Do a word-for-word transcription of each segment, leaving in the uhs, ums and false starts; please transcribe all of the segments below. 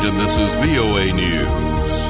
and this is V O A News.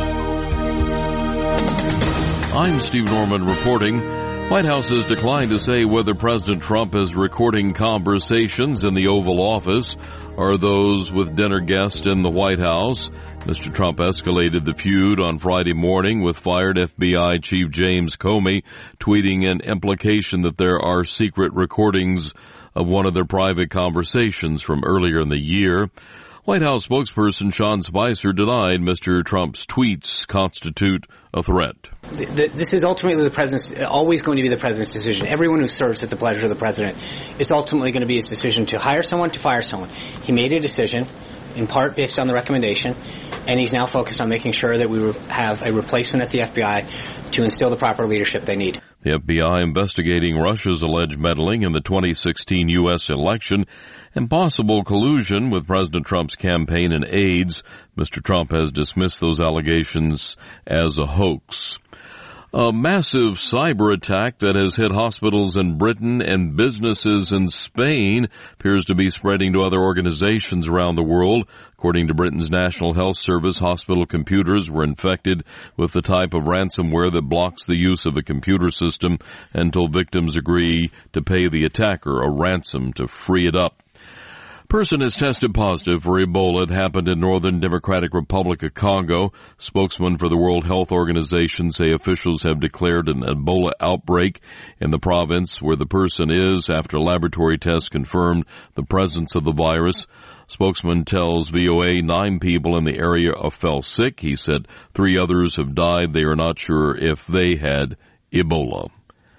I'm Steve Norman reporting. White House has declined to say whether President Trump is recording conversations in the Oval Office or those with dinner guests in the White House. Mister Trump escalated the feud on Friday morning with fired F B I Chief James Comey, tweeting an implication that there are secret recordings of one of their private conversations from earlier in the year. White House spokesperson Sean Spicer denied Mister Trump's tweets constitute a threat. This is ultimately the president's, always going to be the president's decision. Everyone who serves at the pleasure of the president is ultimately going to be his decision to hire someone, to fire someone. He made a decision, in part based on the recommendation, and he's now focused on making sure that we have a replacement at the F B I to instill the proper leadership they need. The F B I investigating Russia's alleged meddling in the twenty sixteen U S election and possible collusion with President Trump's campaign and aides. Mister Trump has dismissed those allegations as a hoax. A massive cyber attack that has hit hospitals in Britain and businesses in Spain appears to be spreading to other organizations around the world. According to Britain's National Health Service, hospital computers were infected with the type of ransomware that blocks the use of a computer system until victims agree to pay the attacker a ransom to free it up. Person has tested positive for Ebola. It happened in Northern Democratic Republic of Congo. Spokesman for the World Health Organization say officials have declared an Ebola outbreak in the province where the person is after laboratory tests confirmed the presence of the virus. Spokesman tells V O A nine people in the area fell sick. He said three others have died. They are not sure if they had Ebola.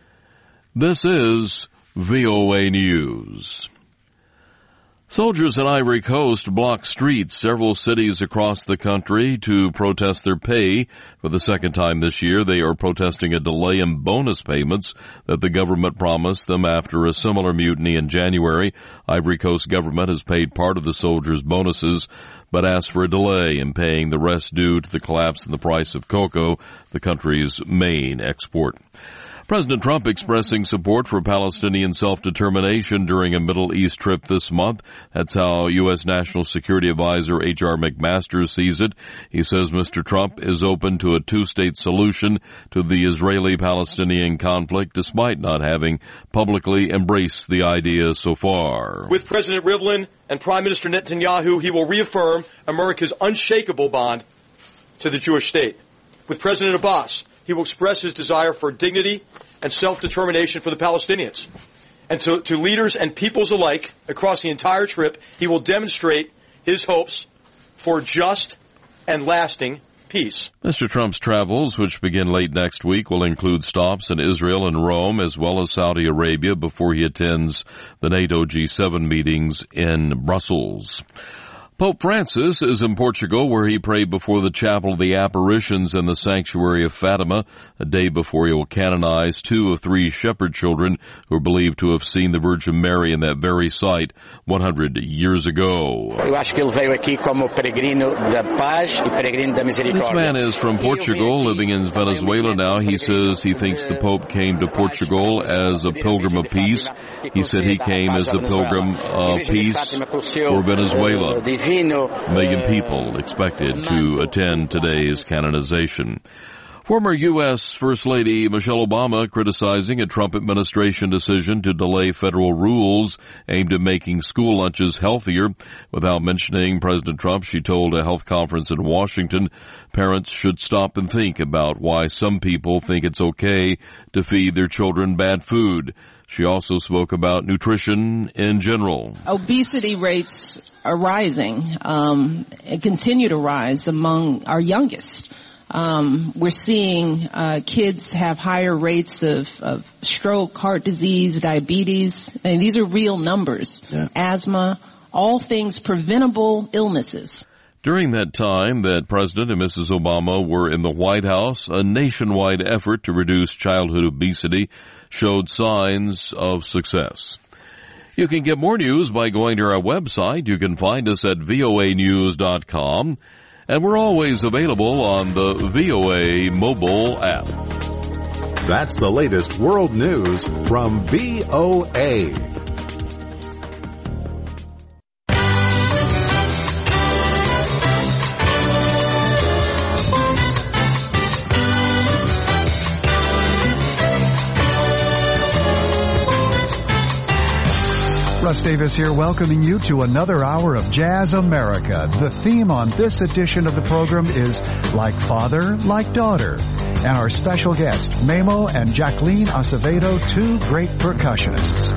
This is V O A News. Soldiers in Ivory Coast blocked streets several cities across the country to protest their pay. For the second time this year, they are protesting a delay in bonus payments that the government promised them after a similar mutiny in January. Ivory Coast government has paid part of the soldiers' bonuses, but asked for a delay in paying the rest due to the collapse in the price of cocoa, the country's main export. President Trump expressing support for Palestinian self-determination during a Middle East trip this month. That's how U S National Security Advisor H R McMaster sees it. He says Mister Trump is open to a two-state solution to the Israeli-Palestinian conflict, despite not having publicly embraced the idea so far. With President Rivlin and Prime Minister Netanyahu, he will reaffirm America's unshakable bond to the Jewish state. With President Abbas, he will express his desire for dignity and self-determination for the Palestinians. And to, to leaders and peoples alike across the entire trip, he will demonstrate his hopes for just and lasting peace. Mister Trump's travels, which begin late next week, will include stops in Israel and Rome, as well as Saudi Arabia, before he attends the NATO G seven meetings in Brussels. Pope Francis is in Portugal, where he prayed before the Chapel of the Apparitions in the Sanctuary of Fatima, a day before he will canonize two of three shepherd children who are believed to have seen the Virgin Mary in that very site one hundred years ago. This man is from Portugal, living in Venezuela now. He says he thinks the Pope came to Portugal as a pilgrim of peace. He said he came as a pilgrim of peace for Venezuela. A million people expected to attend today's canonization. Former U S First Lady Michelle Obama criticizing a Trump administration decision to delay federal rules aimed at making school lunches healthier. Without mentioning President Trump, she told a health conference in Washington parents should stop and think about why some people think it's okay to feed their children bad food. She also spoke about nutrition in general. Obesity rates are rising um, and continue to rise among our youngest. Um, we're seeing uh, kids have higher rates of, of stroke, heart disease, diabetes. And these are real numbers. Yeah. Asthma, all things preventable illnesses. During that time that President and Missus Obama were in the White House, a nationwide effort to reduce childhood obesity showed signs of success. You can get more news by going to our website. You can find us at V O A news dot com. And we're always available on the V O A mobile app. That's the latest world news from V O A. Russ Davis here, welcoming you to another hour of Jazz America. The theme on this edition of the program is Like Father, Like Daughter. And our special guest, Memo and Jacqueline Acevedo, two great percussionists.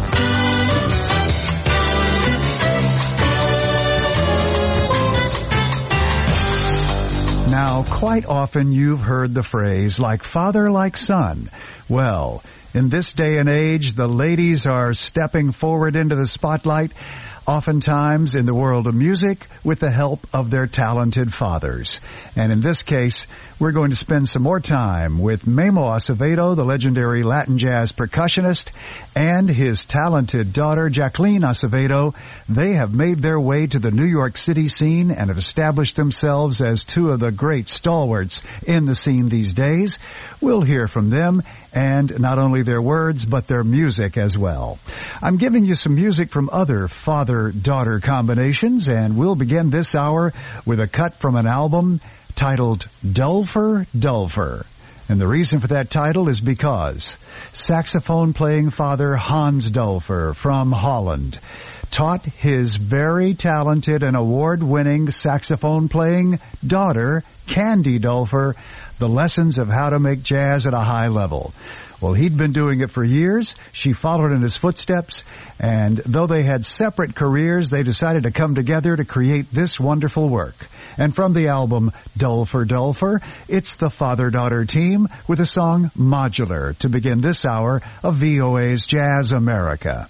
Now, quite often you've heard the phrase, like father, like son. Well, in this day and age, the ladies are stepping forward into the spotlight, oftentimes in the world of music, with the help of their talented fathers. And in this case, we're going to spend some more time with Memo Acevedo, the legendary Latin jazz percussionist, and his talented daughter, Jacqueline Acevedo. They have made their way to the New York City scene and have established themselves as two of the great stalwarts in the scene these days. We'll hear from them, and not only their words, but their music as well. I'm giving you some music from other father-daughter combinations, and we'll begin this hour with a cut from an album titled Dulfer, Dulfer. And the reason for that title is because saxophone-playing father Hans Dulfer from Holland taught his very talented and award-winning saxophone-playing daughter, Candy Dulfer, the lessons of how to make jazz at a high level. Well, he'd been doing it for years. She followed in his footsteps, and though they had separate careers, they decided to come together to create this wonderful work. And from the album Dulfer, Dulfer, it's the father-daughter team with the song Modular to begin this hour of V O A's Jazz America.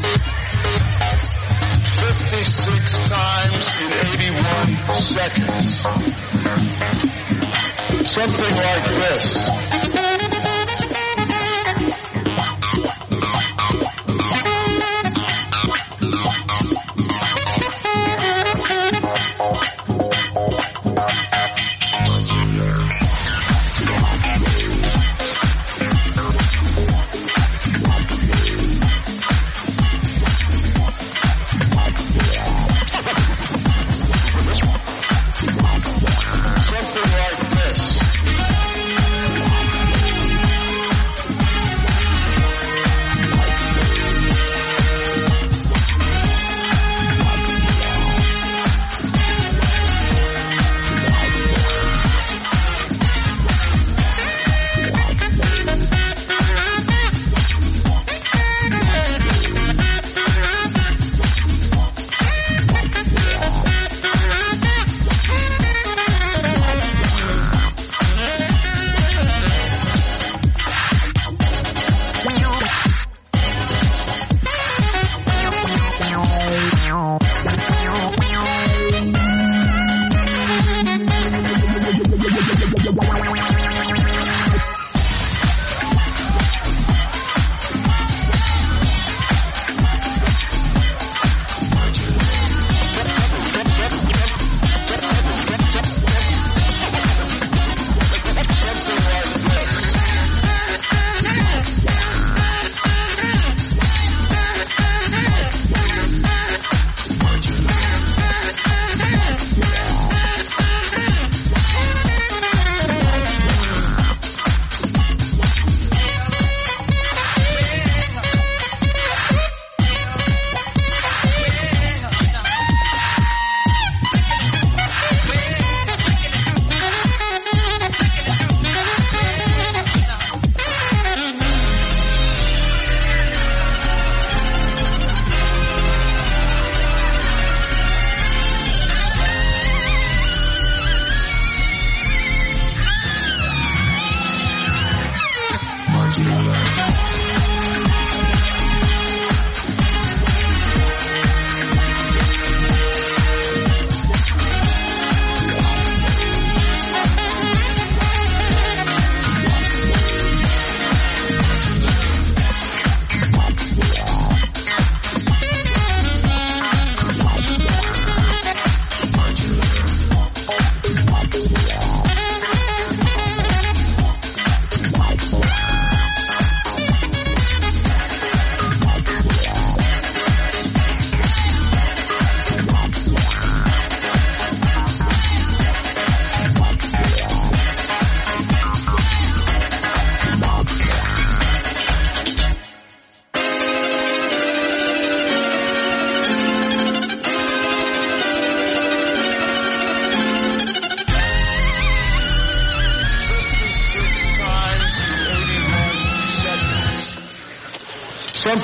fifty-six times in eighty-one seconds. Something like this. Something like this.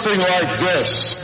something like this.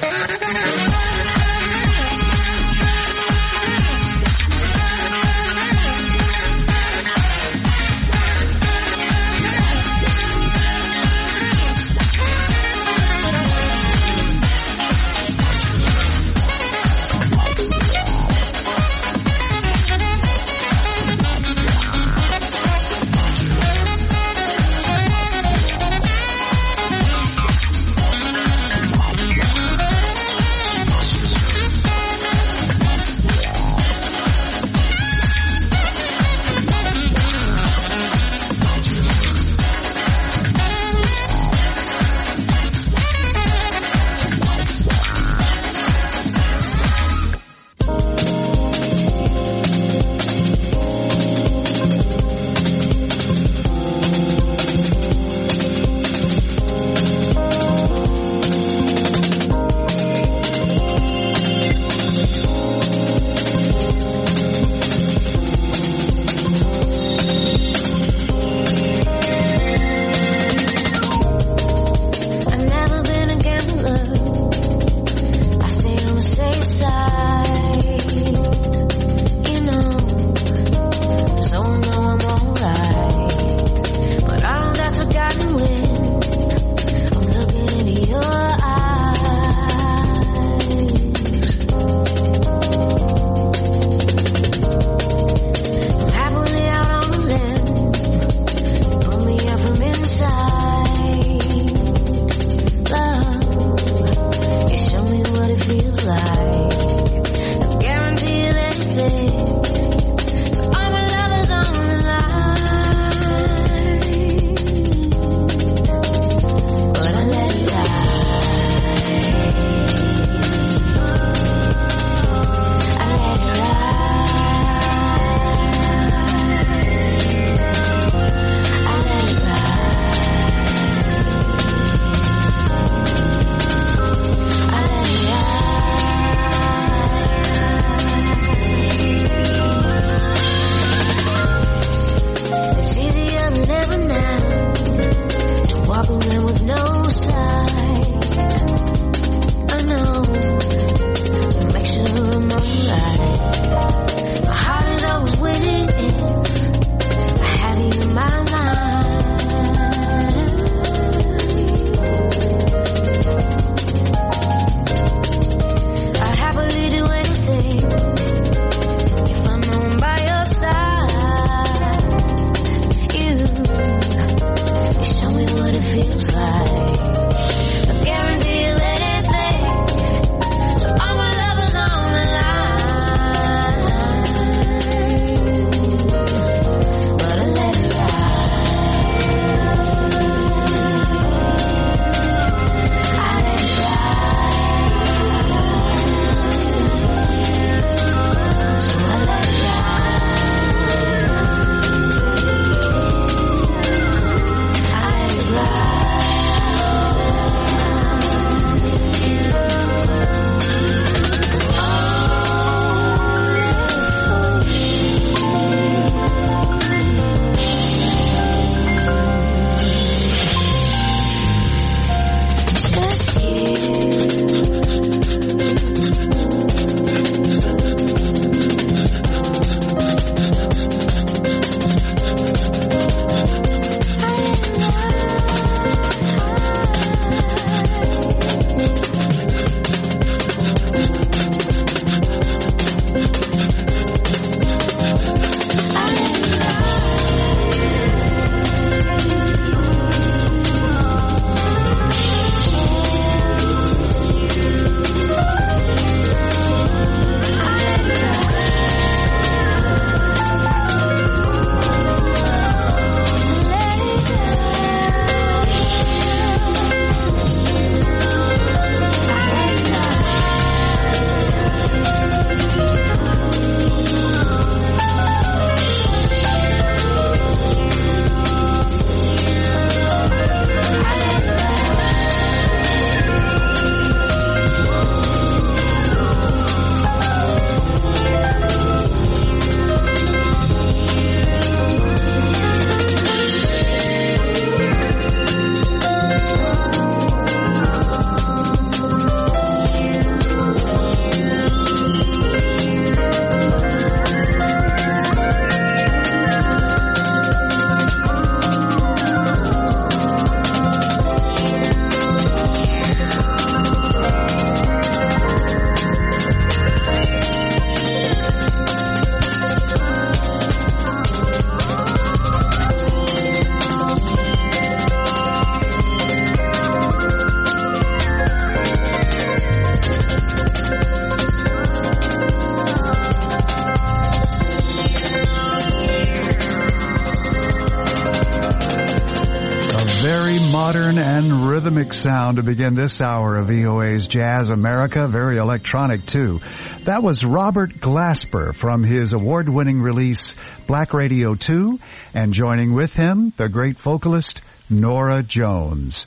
rhythmic sound to begin this hour of V O A's Jazz America, very electronic too. That was Robert Glasper from his award-winning release Black Radio two, and joining with him, the great vocalist Norah Jones.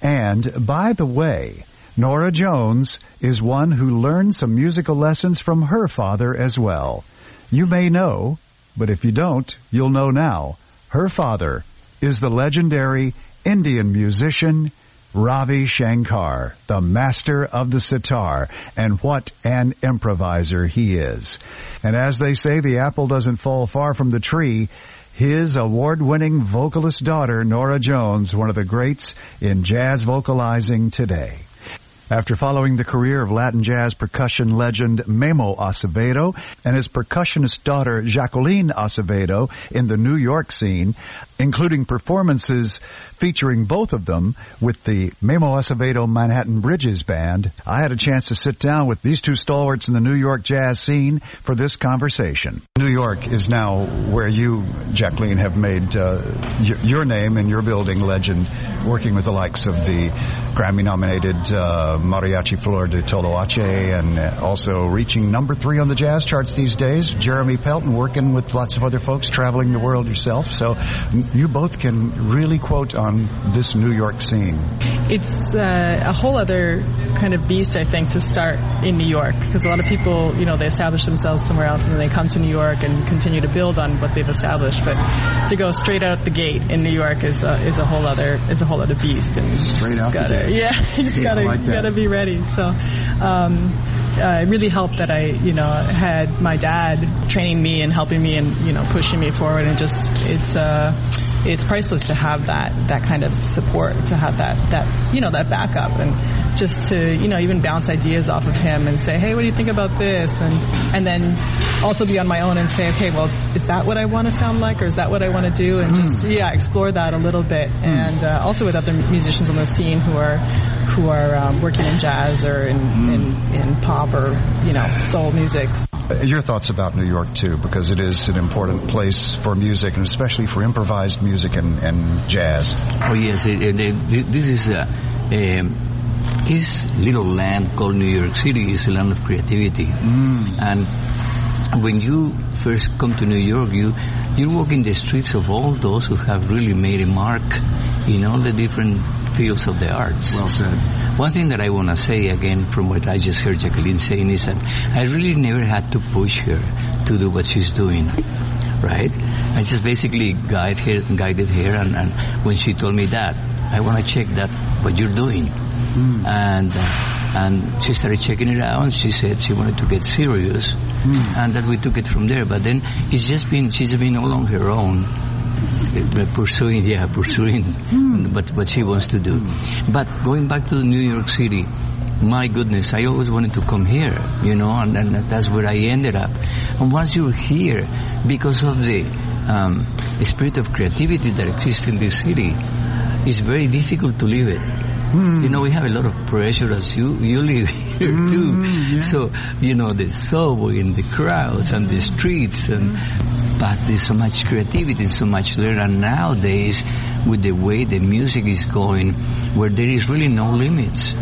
And by the way, Norah Jones is one who learned some musical lessons from her father as well. You may know, but if you don't, you'll know now. Her father is the legendary Indian musician Ravi Shankar, the master of the sitar, and what an improviser he is. And as they say, the apple doesn't fall far from the tree. His award-winning vocalist daughter, Norah Jones, one of the greats in jazz vocalizing today. After following the career of Latin jazz percussion legend Memo Acevedo and his percussionist daughter Jacqueline Acevedo in the New York scene, including performances featuring both of them with the Memo Acevedo Manhattan Bridges Band, I had a chance to sit down with these two stalwarts in the New York jazz scene for this conversation. New York is now where you, Jacqueline, have made uh, y- your name and your building legend, working with the likes of the Grammy-nominated uh, Mariachi Flor de Toloache, and uh, also reaching number three on the jazz charts these days. Jeremy Pelton, working with lots of other folks, traveling the world yourself. So you both can really quote on this New York scene. It's uh, a whole other kind of beast, I think, to start in New York, because a lot of people, you know, they establish themselves somewhere else and then they come to New York and continue to build on what they've established. But to go straight out the gate in New York is a, is a whole other is a whole other beast. And straight out gotta, the gate. Yeah, you just gotta like gotta be ready. So um, uh, it really helped that I, you know, had my dad training me and helping me and, you know, pushing me forward, and just it's uh, it's priceless to have that that kind of support, to have that that you know that backup, and just to, you know, even bounce ideas off of him and say, hey, what do you think about this, and and then also be on my own and say, okay, well, is that what I want to sound like, or is that what I want to do, and mm. just yeah explore that a little bit, mm. and uh, also with other musicians on the scene who are who are um, working in jazz or in, mm. in in pop or, you know, soul music. Your thoughts about New York too, because it is an important place for music, and especially for improvised music and, and jazz. Oh yes, it, it, it, this is a, um, this little land called New York City is a land of creativity, mm. and when you first come to New York, you you walk in the streets of all those who have really made a mark in all the different fields of the arts. Well said. One thing that I want to say again from what I just heard Jacqueline saying is that I really never had to push her to do what she's doing, right? I just basically guide her, guided her, and, and when she told me that, I want to check that, what you're doing. Mm. And uh, and she started checking it out, and she said she wanted to get serious, mm. and that we took it from there. But then it's just been, she's been all on her own, pursuing, yeah, pursuing mm. what, what she wants to do. Mm. But going back to New York City, my goodness, I always wanted to come here, you know, and, and that's where I ended up. And once you're here, because of the um, spirit of creativity that exists in this city, it's very difficult to leave it. Mm. You know, we have a lot of pressure as you, you live here mm, too. Yeah. So, you know, the subway and the crowds and the streets, and but there's so much creativity, so much there. And nowadays, with the way the music is going, where there is really no limits.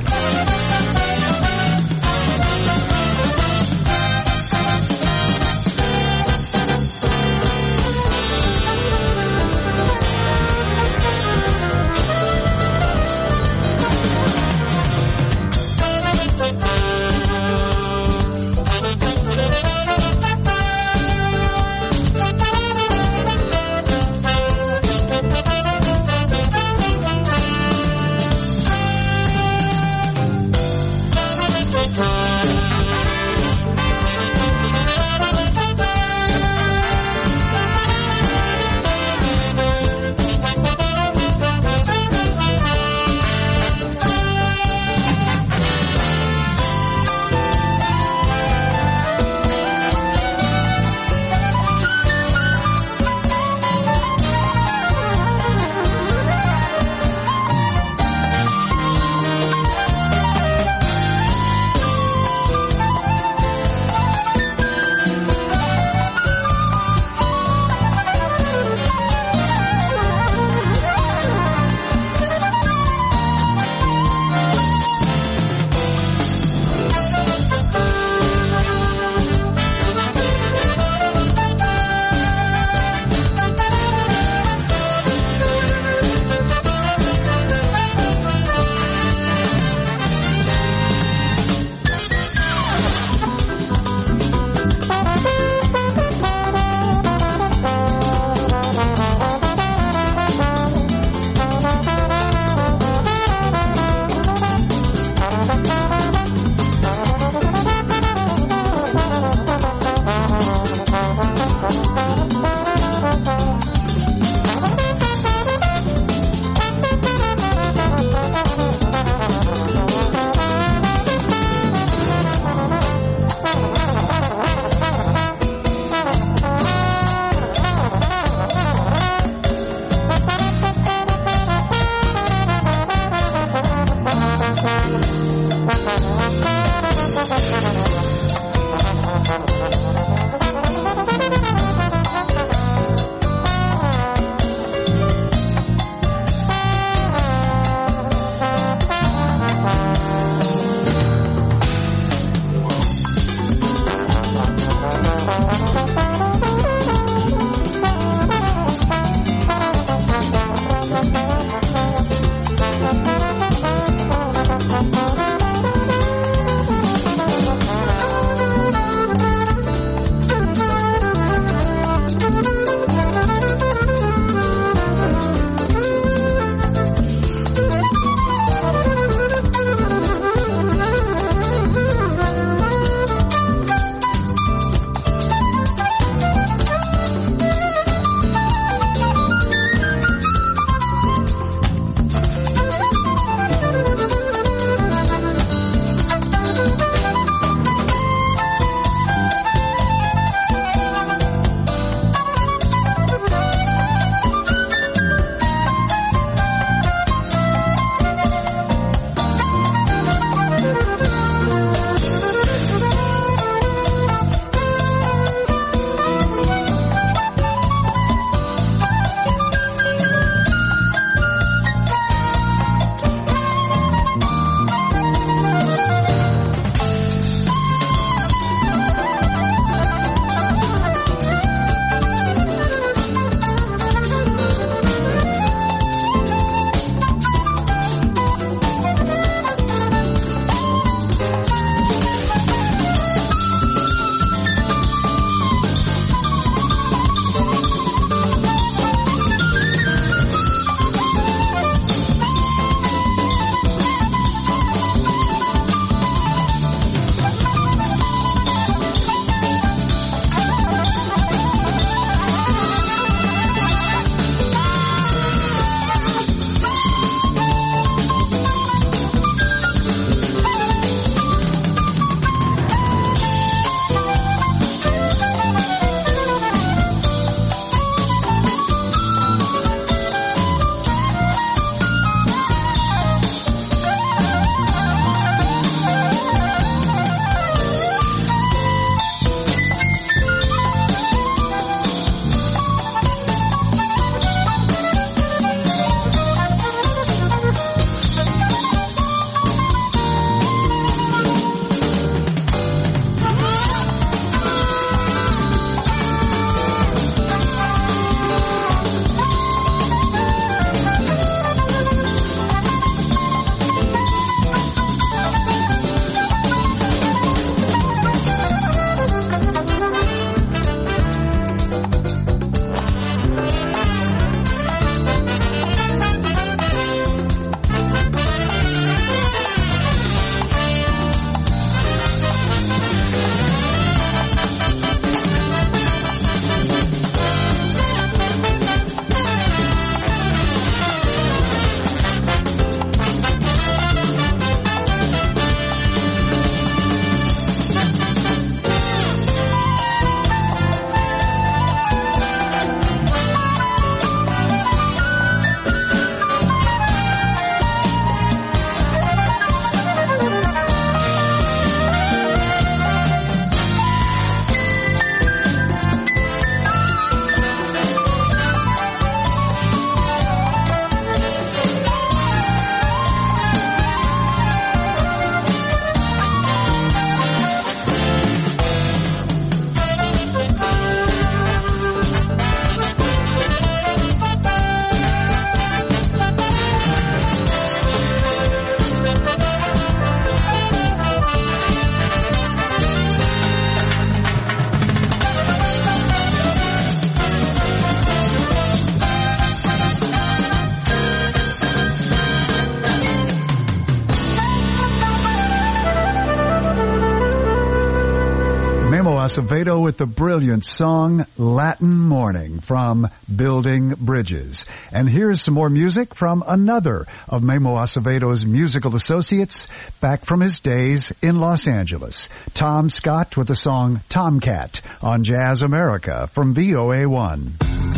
Memo Acevedo with the brilliant song Latin Morning from Building Bridges. And here's some more music from another of Memo Acevedo's musical associates back from his days in Los Angeles. Tom Scott with the song Tomcat on Jazz America from V O A one.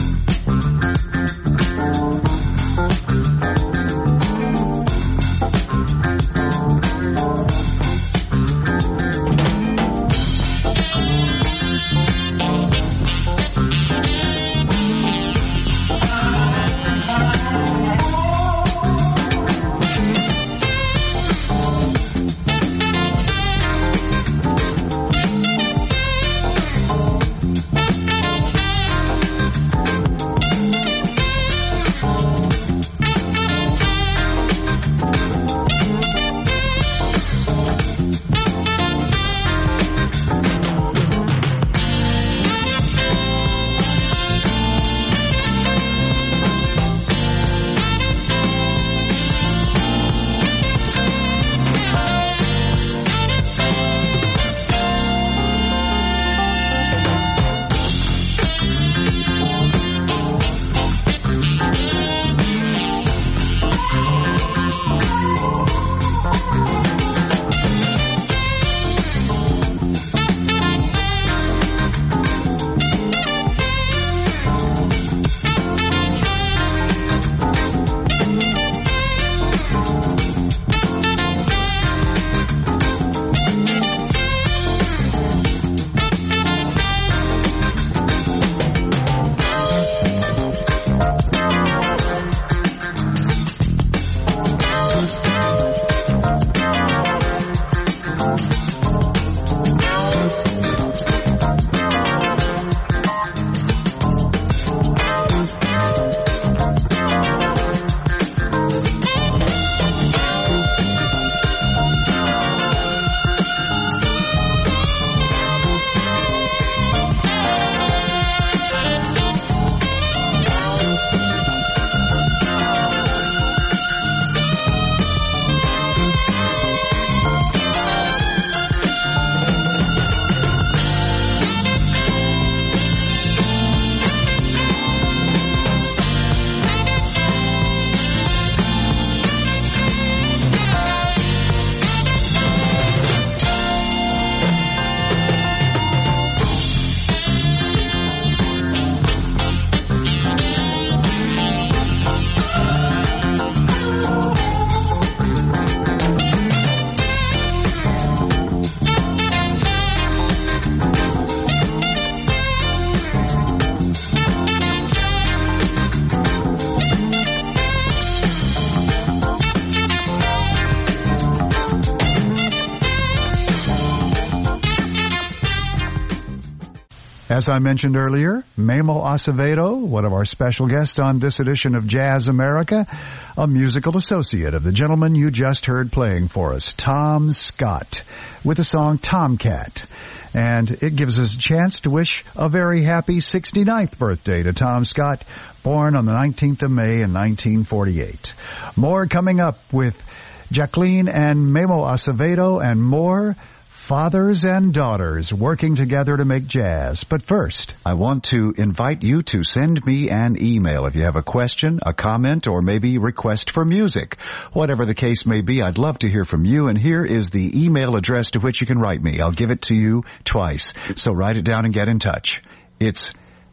As I mentioned earlier, Memo Acevedo, one of our special guests on this edition of Jazz America, a musical associate of the gentleman you just heard playing for us, Tom Scott, with the song Tomcat. And it gives us a chance to wish a very happy sixty-ninth birthday to Tom Scott, born on the nineteenth of May in nineteen forty-eight. More coming up with Jacqueline and Memo Acevedo and more fathers and daughters working together to make jazz. But first, I want to invite you to send me an email if you have a question, a comment, or maybe request for music. Whatever the case may be, I'd love to hear from you, and here is the email address to which you can write me. I'll give it to you twice, so write it down and get in touch. It's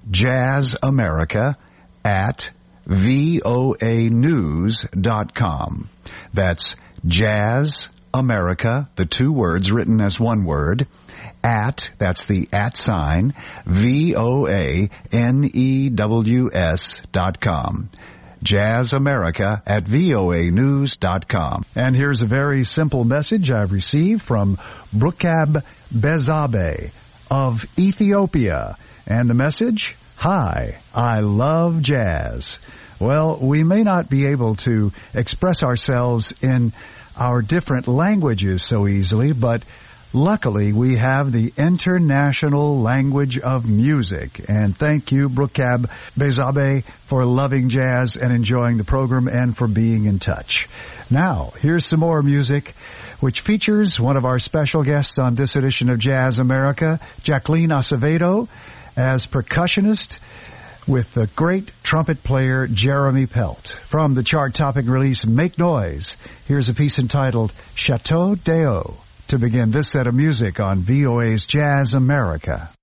jazzamerica at voa news dot com. That's jazz America, the two words written as one word, at, that's the at sign, V O A N E W S dot com. Jazz America at V O A news dot com. And here's a very simple message I've received from Brukab Bezabe of Ethiopia. And the message, hi, I love jazz. Well, we may not be able to express ourselves in our different languages so easily, but luckily we have the international language of music. And thank you, Brukab Bezabe, for loving jazz and enjoying the program and for being in touch. Now, here's some more music which features one of our special guests on this edition of Jazz America, Jacqueline Acevedo, as percussionist with the great trumpet player Jeremy Pelt. From the chart-topping release Make Noise, here's a piece entitled Chateau d'Eau to begin this set of music on V O A's Jazz America.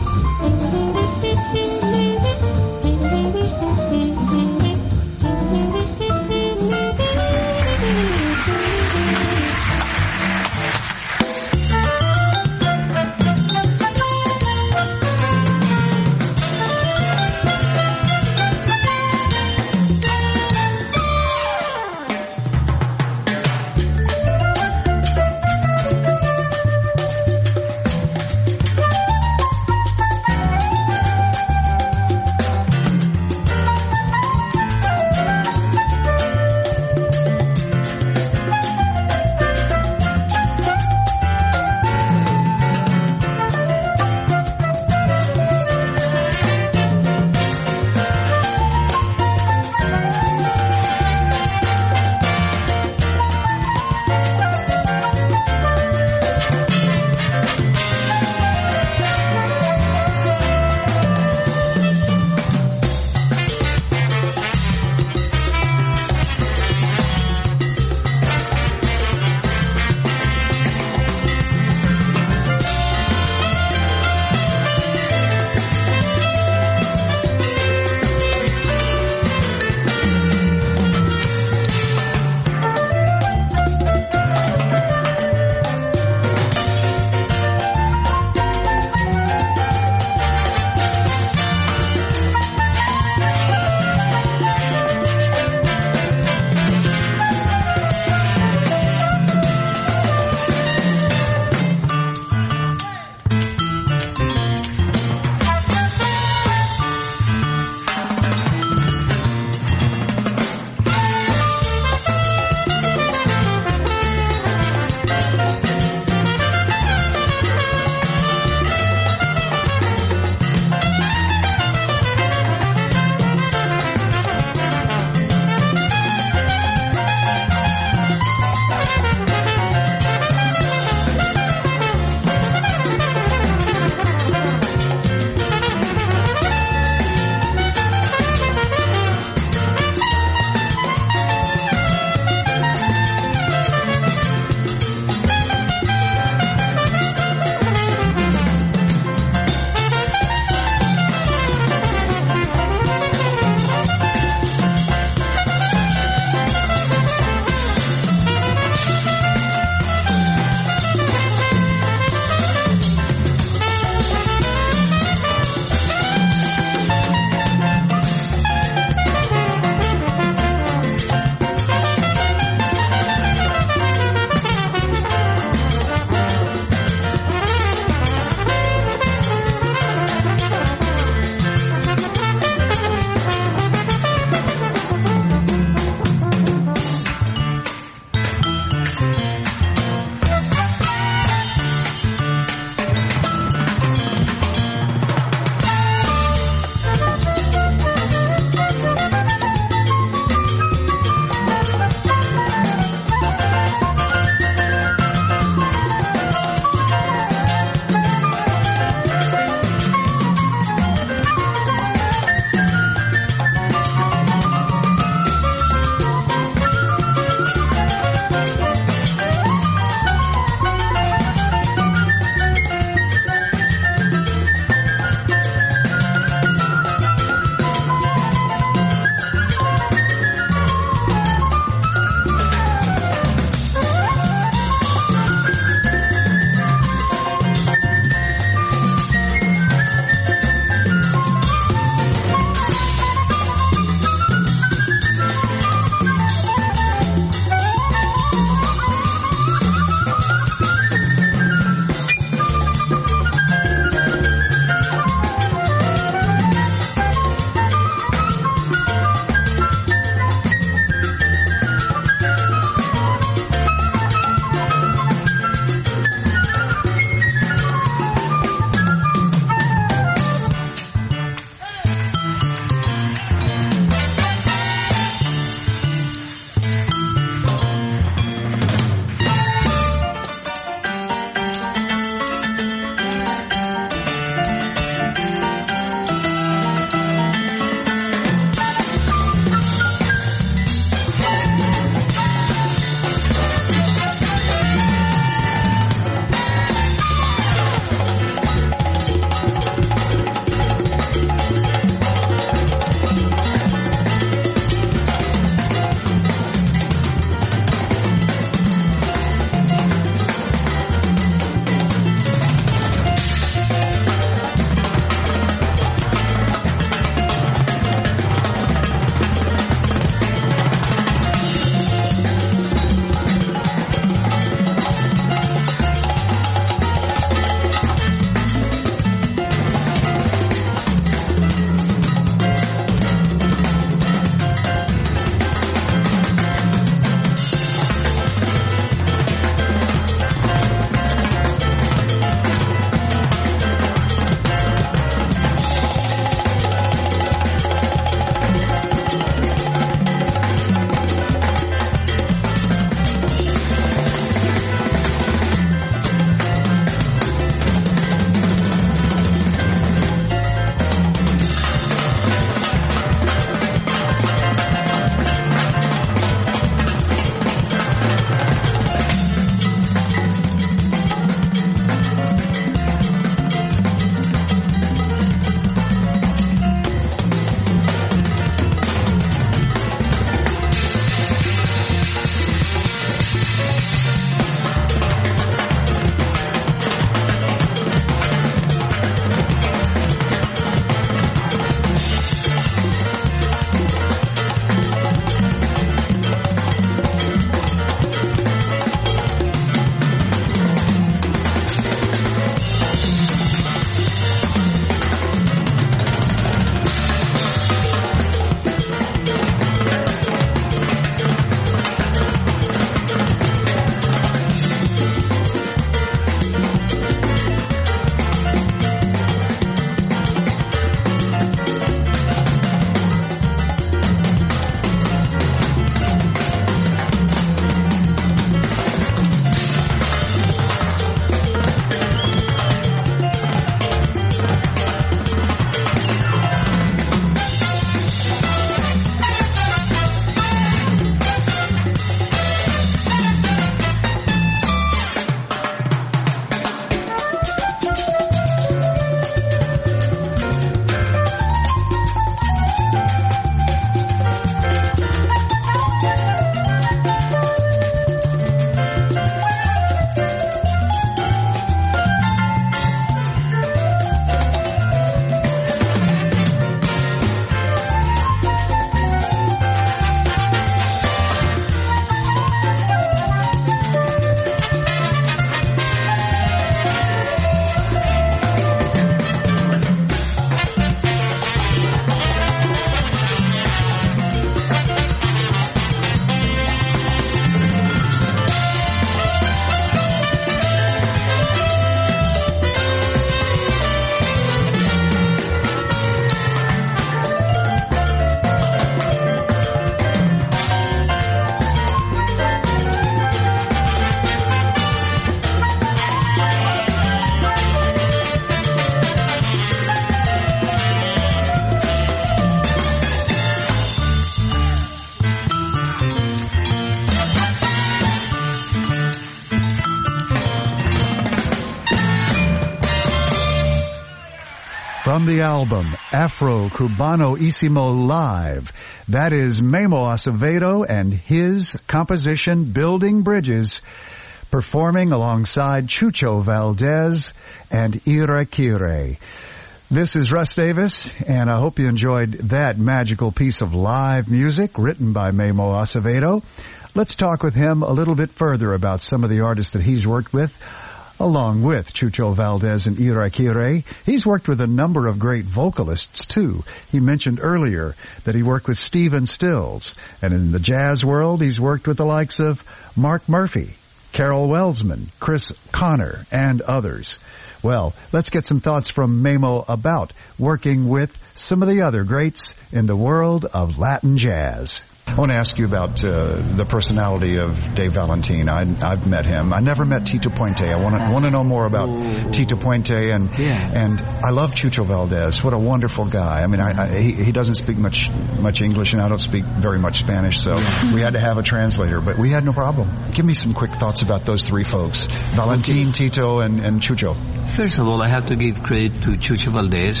from the album Afro Cubanoissimo Live. That is Memo Acevedo and his composition Building Bridges, performing alongside Chucho Valdez and Irakere. This is Russ Davis, and I hope you enjoyed that magical piece of live music written by Memo Acevedo. Let's talk with him a little bit further about some of the artists that he's worked with, along with Chucho Valdez and Irakere. He's worked with a number of great vocalists, too. He mentioned earlier that he worked with Stephen Stills, and in the jazz world, he's worked with the likes of Mark Murphy, Carol Welsman, Chris Connor, and others. Well, let's get some thoughts from Memo about working with some of the other greats in the world of Latin jazz. I want to ask you about uh, the personality of Dave Valentin. I, I've met him. I never met Tito Puente. I want to want to know more about Ooh. Tito Puente, and yeah. and I love Chucho Valdez. What a wonderful guy. I mean, I, I, he, he doesn't speak much much English, and I don't speak very much Spanish, so yeah. we had to have a translator, but we had no problem. Give me some quick thoughts about those three folks: Valentin, Tito, and, and Chucho. First of all, I have to give credit to Chucho Valdez,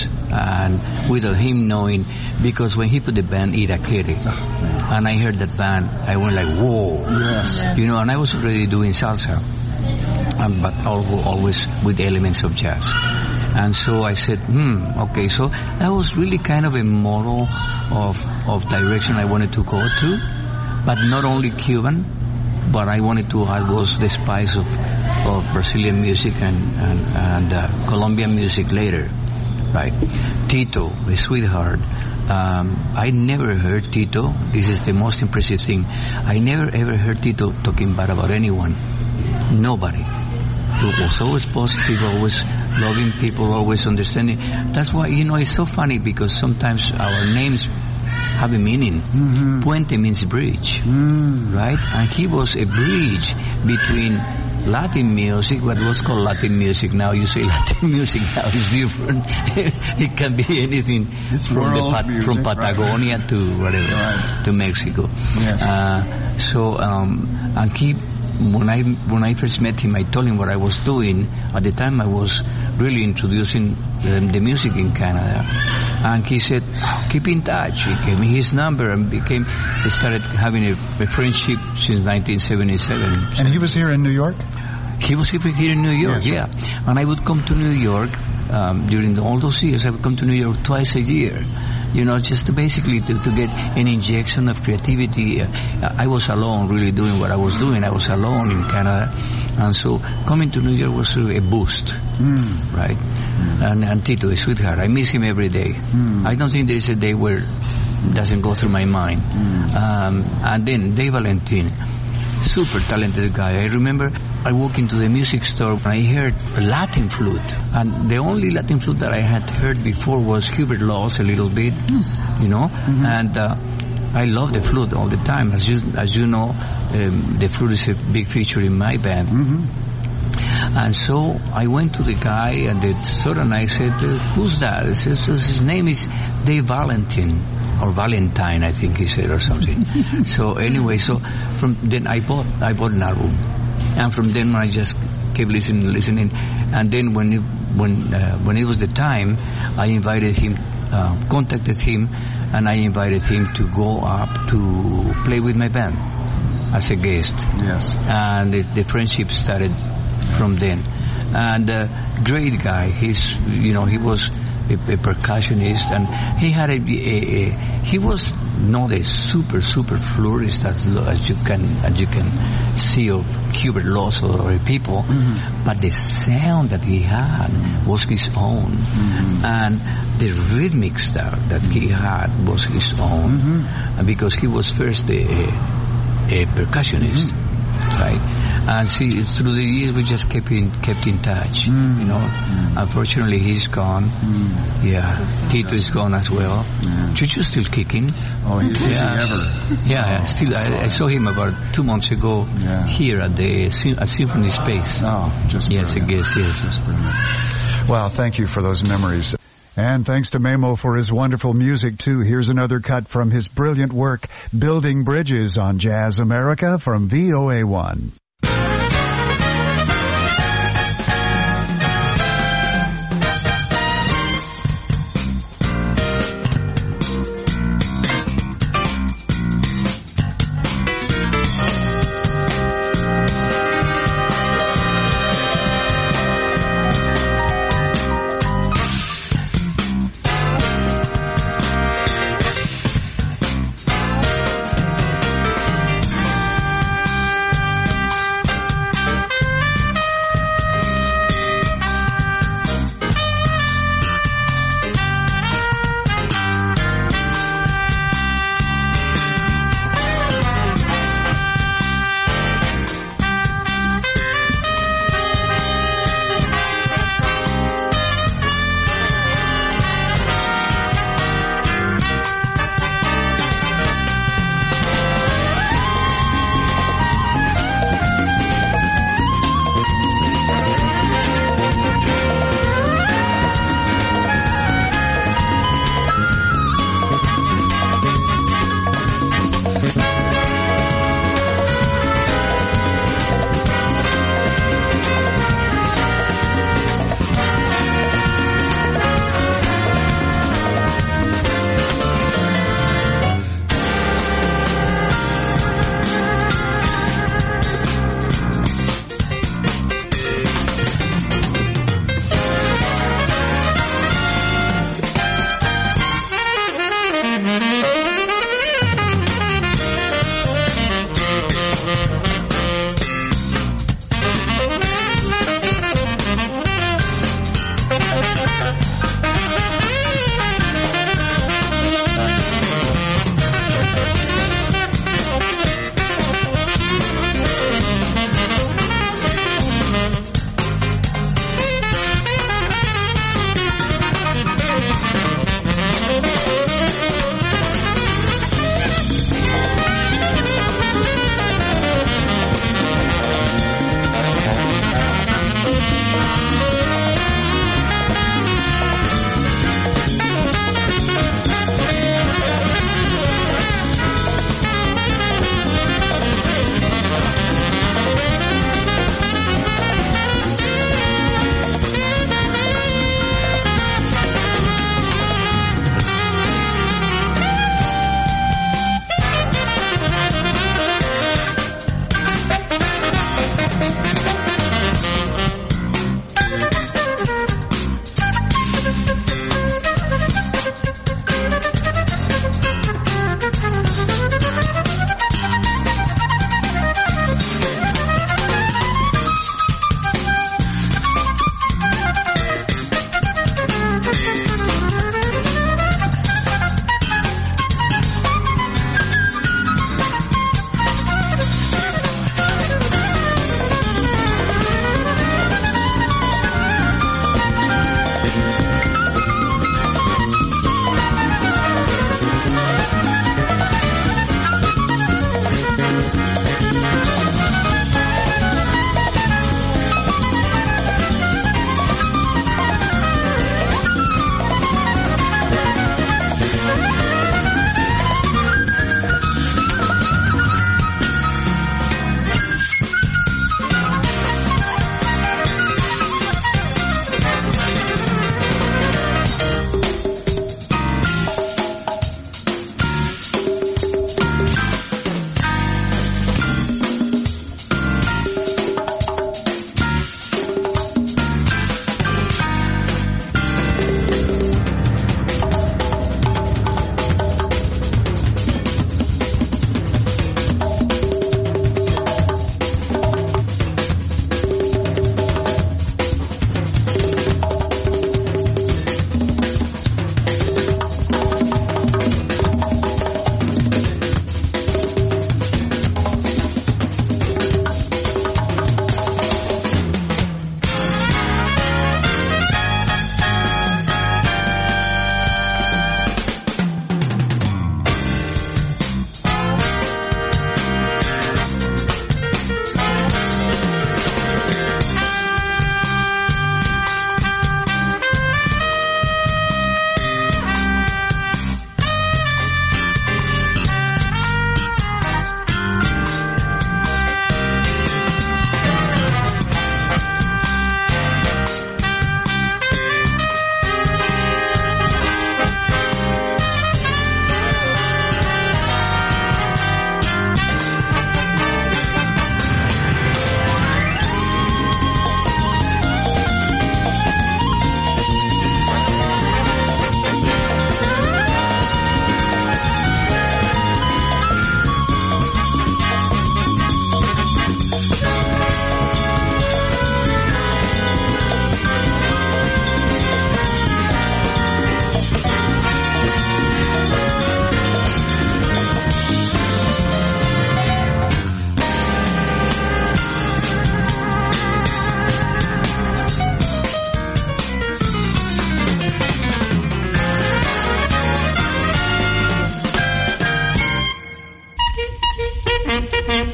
and without him knowing, because when he put the band Irakere, oh, and I heard that band, I went like, whoa. Yes. You know, and I was already doing salsa, um, but always with elements of jazz. And so I said, hmm, okay, so that was really kind of a model of, of direction I wanted to go to, but not only Cuban, but I wanted to add was the spice of, of Brazilian music and, and, and uh, Colombian music later, right? Tito, a sweetheart. Um, I never heard Tito. This is the most impressive thing. I never ever heard Tito talking bad about anyone. Nobody. He was always positive, always loving people, always understanding. That's why, you know, it's so funny because sometimes our names have a meaning. Mm-hmm. Puente means bridge, mm. right? And he was a bridge between Latin music, what was called Latin music. Now you say Latin music now is different. It can be anything it's from the Pat- music, from Patagonia right. to whatever, right. to Mexico. Yes. Uh, so, um, and he, when I when I first met him, I told him what I was doing. At the time, I was really introducing the, the music in Canada, and he said, "Keep in touch." He gave me his number, and became. They started having a, a friendship since nineteen seventy-seven. And he was here in New York. He was here in New York, yes. yeah. And I would come to New York um, during the, all those years. I would come to New York twice a year, you know, just to basically to, to get an injection of creativity. Uh, I was alone, really doing what I was doing. I was alone in Canada, and so coming to New York was a boost, mm. right? Mm. And, and Tito, a sweetheart, I miss him every day. Mm. I don't think there is a day where it doesn't go through my mind. Mm. Um, and then Dave Valentin. Super talented guy. I remember I walked into the music store and I heard a Latin flute. And the only Latin flute that I had heard before was Hubert Laws a little bit, mm. you know. Mm-hmm. And uh, I love the flute all the time. As you, as you know, um, the flute is a big feature in my band. Mm-hmm. And so I went to the guy and the store and I said, who's that? He says, his name is Dave Valentin. Or Valentine, I think he said, or something. So anyway, so from then I bought, I bought an album. And from then I just kept listening, listening. And then when it, when, uh, when it was the time, I invited him, uh, contacted him, and I invited him to go up to play with my band as a guest. Yes. And the, the friendship started from then. And, uh, great guy. He's, you know, he was, A, a percussionist, and he had a, a, a he was not a super super florist as, as you can as you can see of Hubert Laws or, or people, mm-hmm. but the sound that he had was his own, mm-hmm. and the rhythmic style that he had was his own, mm-hmm. and because he was first a, a, a percussionist, mm-hmm. right? And see, through the years we just kept in kept in touch. Mm. You know, mm. unfortunately he's gone. Mm. Yeah, Tito is gone as well. Yeah. Chucho's still kicking. Oh, he, is yeah. he ever? Yeah, oh, still. I, I saw him about two months ago yeah. here at the at Symphony Space. Oh, just yes, I guess yes. Just brilliant. Well, thank you for those memories. And thanks to Memo for his wonderful music, too. Here's another cut from his brilliant work, Building Bridges on Jazz America from V O A one.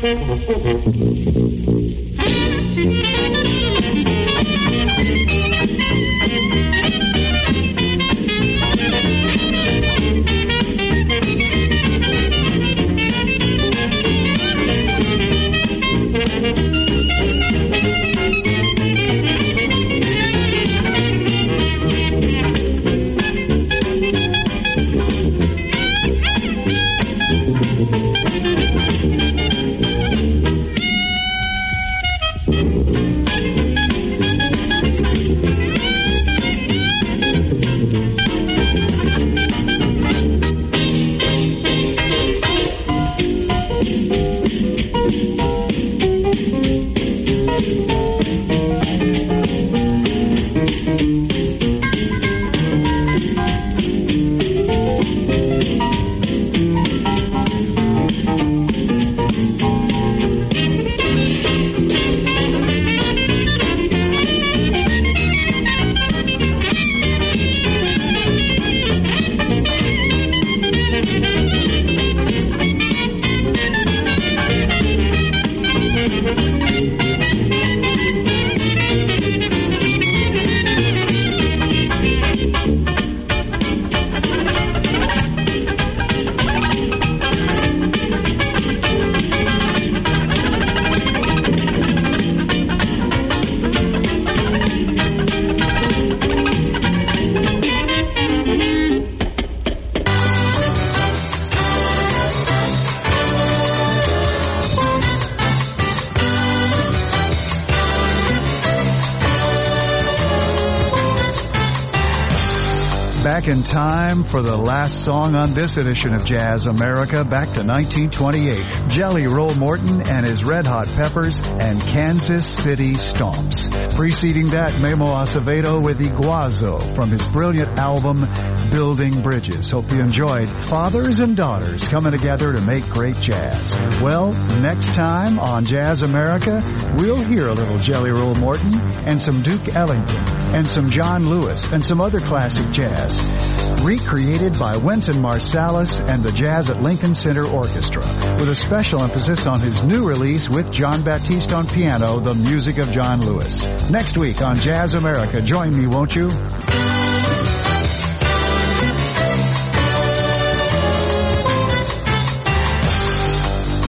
Back in time for the last song on this edition of Jazz America, back to nineteen twenty-eight. Jelly Roll Morton and his Red Hot Peppers and Kansas City Stomps. Preceding that, Memo Acevedo with Iguazo from his brilliant album, Building Bridges. Hope you enjoyed Fathers and Daughters coming together to make great jazz. Well, next time on Jazz America, we'll hear a little Jelly Roll Morton and some Duke Ellington and some John Lewis and some other classic jazz, recreated by Wynton Marsalis and the Jazz at Lincoln Center Orchestra, with a special emphasis on his new release with John Baptiste on piano, The Music of John Lewis. Next week on Jazz America, join me, won't you?